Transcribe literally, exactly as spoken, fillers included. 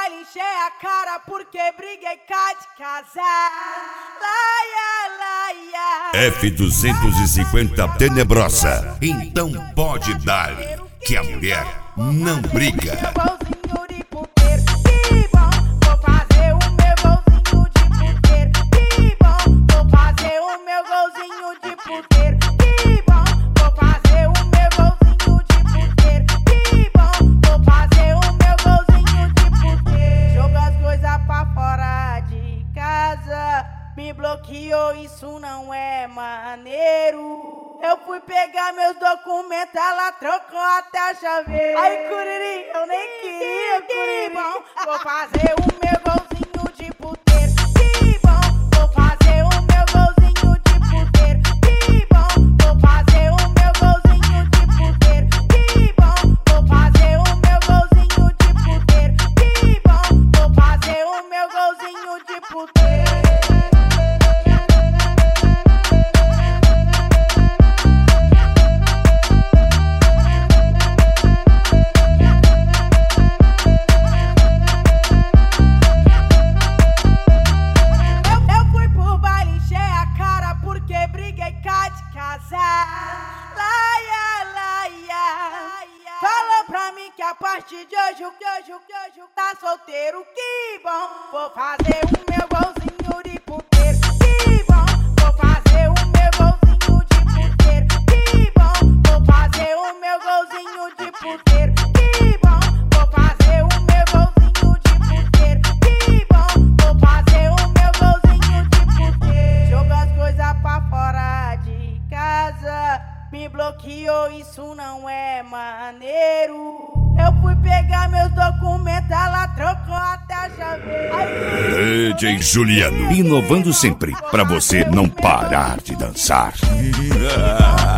baile, encher a cara porque briguei cá de casar. Laia, laia. F duzentos e cinquenta Tenebrosa. Então pode dar, que a mulher não briga. Me bloqueou, isso não é maneiro. Eu fui pegar meus documentos, ela trocou até a chaveira. Ai, Curiri, eu nem queria, Curiri. Vou fazer o meu golzinho de puteiro. Que bom, vou fazer o meu golzinho de puteiro. Que bom, vou fazer o meu golzinho de puteiro. Que bom, vou fazer o meu golzinho de puteiro. Que bom, vou fazer o meu golzinho de puteiro. Laia, laia. Falou pra mim que a partir de hoje, que hoje, que hoje tá solteiro. Que bom, vou fazer o meu golzinho de puteiro. Que bom, vou fazer o meu golzinho de puteiro. Que bom, vou fazer o meu golzinho de puteiro. Que bom, vou fazer o meu golzinho de puteiro. Que bom, vou fazer o meu golzinho de puteiro. Joga as coisas pra fora de casa, me bloqueou, isso não é maneiro. Eu fui pegar meus documentos, ela trocou até a chaveira. D J Juliano, inovando sempre, pra você não parar de dançar.